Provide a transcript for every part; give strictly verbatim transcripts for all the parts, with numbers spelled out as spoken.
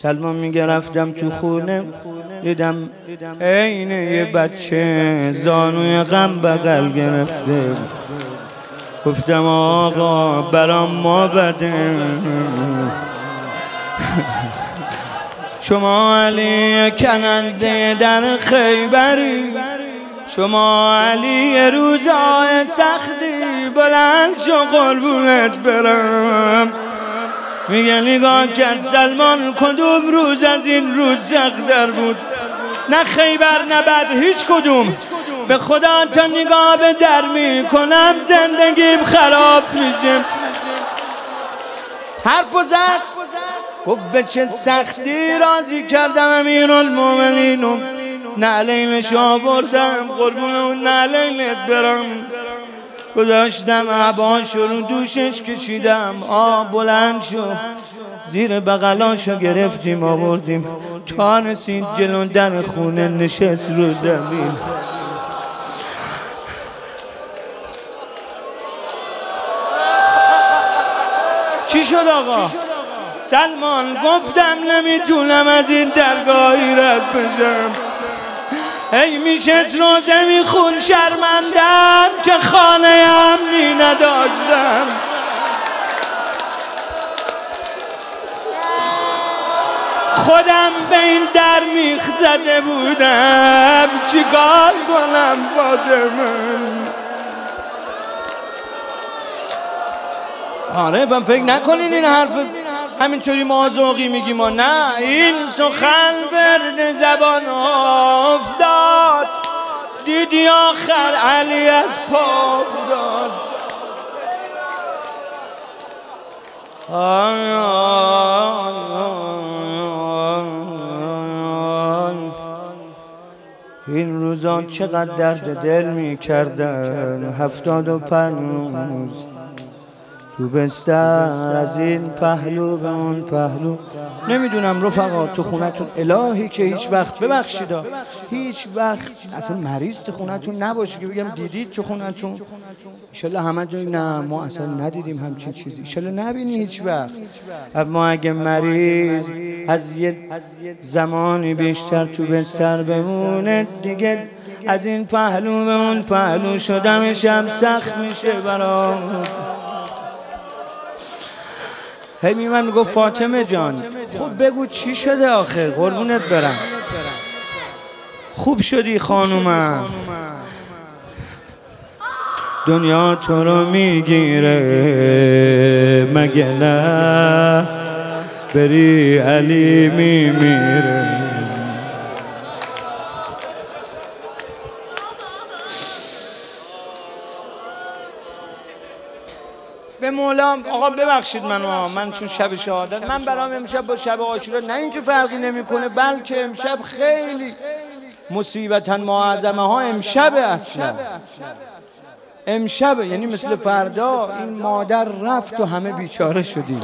سلمان میگه رفتم تو خونه دیدم عین یه بچه زانوی غم بغل گرفته. گفتم آقا برام ما بده، شما علی کننده در خیبری، شما علی روزای سختی بلند شو قربونت برم. میگه نگاه کرد سلمان کدوم روز از این روز سخت‌تر بود؟ نه خیبر نه بدر، هیچ کدوم. به خدا تا نگاه به در میکنم زندگیم خراب میشه. حرف زد گفت به چه سختی راضی کردم امیرالمومنینو، نعلینش آوردم قربون اون نعلینت برم. گذاشتم عباشو رو دوشش کشیدم، آه بلند شد زیر بغلاشو گرفتیم آوردیم تا رسید جلو در خونه نشست رو زمین. چی شد آقا؟ سلمان گفتم نمیتونم از این درگاهی رد بشم. ای میشست روزه میخون شرمندم که خانه امنی نداشتم. خودم به این در میخ زده بودم، چیکار کنم فاطمه؟ آره من فکر نکنین این حرف همینطوری مازوقی میگیم ما، نه این سخن برد زبان افتاد. دیدی آخر علی از پا افتاد. این روزان چقدر درد دل میکردن، هفتاد و پنج روز تو بستر از این پهلو به اون پهلو. نمیدونم رفقا تو خونتون الهی که هیچ وقت ببخشیدا هیچ وقت اصلا مریض تو خونتون نباشه که بگم دیدید تو خونتون. انشالله همه جایی نه ما اصلا ندیدیم همچین چیزی، انشالله نبینی هیچ وقت. اما اگه مریض از یه زمانی بیشتر تو بستر بمونه دیگه از این پهلو به اون پهلو شدمش هم سخت میشه برام. هی می من میگفت فاطمه جان خب بگو چی شده آخر قربونت برم. خوب شدی خانومم، دنیا تو رو میگیره مگه نه بری علی میمیره. به مولا آقا ببخشید منو، من چون شب شهادت من برام امشب با شب عاشورا نه اینکه فرقی نمیکنه، بلکه امشب خیلی مصیبتاً معظمه ها امشب اصلا امشب، یعنی مثل فردا این مادر رفت و همه بیچاره شدیم.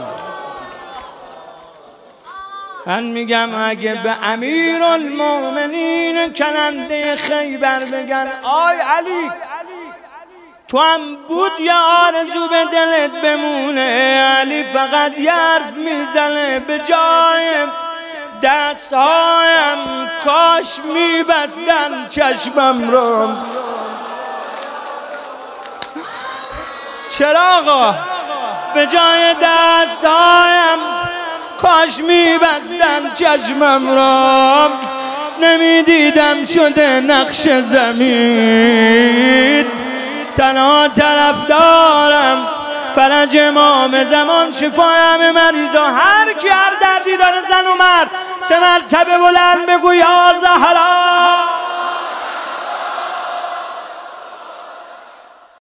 من میگم اگه به امیرالمومنین کننده خیبر بگن آی علی تو هم بود یا آرزو به دلت بمونه، علی فقط یه حرف میزنه به جای دستهایم کاش میبستن چشمم رو. چرا آقا؟ به جای دستهایم کاش میبستن چشمم رو، نمیدیدم شده نقش زمین. تنها طرف دارم فرج امام زمان، شفای همه مریضا. هر کی هر دردی داره زن و مرد سه مرتبه بلند بگو یا زهرا